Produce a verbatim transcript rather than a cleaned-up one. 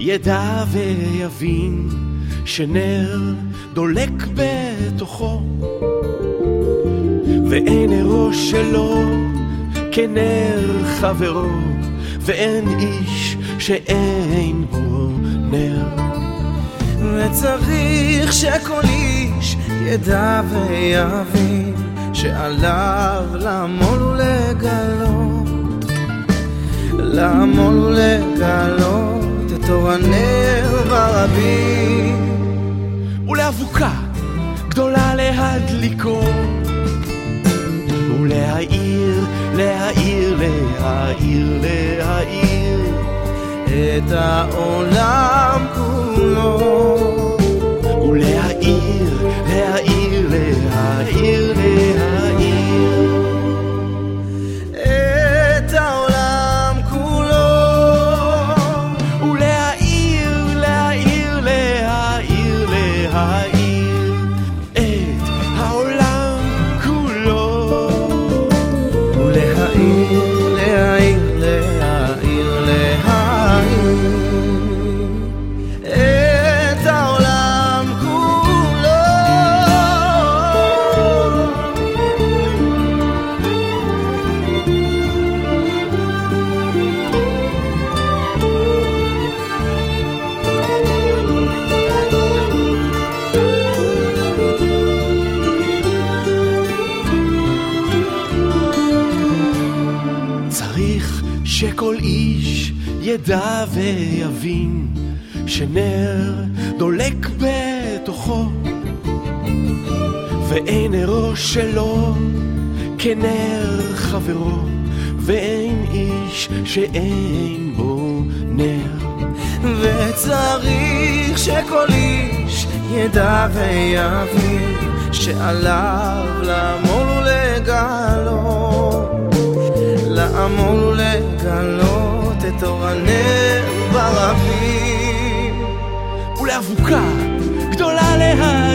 ידע ויבין שנר דולק בתוכו, ואין ראש שלו כנר חברו, ואין איש שאין בו נר. וצריך שכל איש ידע ויבין שעליו לעמול ולגלות, לעמול ולגלות את אור הנר ברבים, ולאבוקה גדולה להדליקו, ולהאיר, להאיר, להאיר, להאיר את העולם כולו, ולהאיר, להאיר, להאיר, להאיר את העולם כולו, ולהאיר, להאיר, להאיר, להאיר את העולם כולו, ולהאיר, להאיר, להאיר, להאיר את העולם כולו. צריך שכל איש ידע ויבין שנר דולק בתוכו, ואין ראש שלו כנר חברו, ואין איש שאין בו נר. וצריך שכל איש ידע ויבין שעליו לעמול ולגלות, לעמול ולגלות את אור הנר ברבים, ולאבוקה גדולה להאיר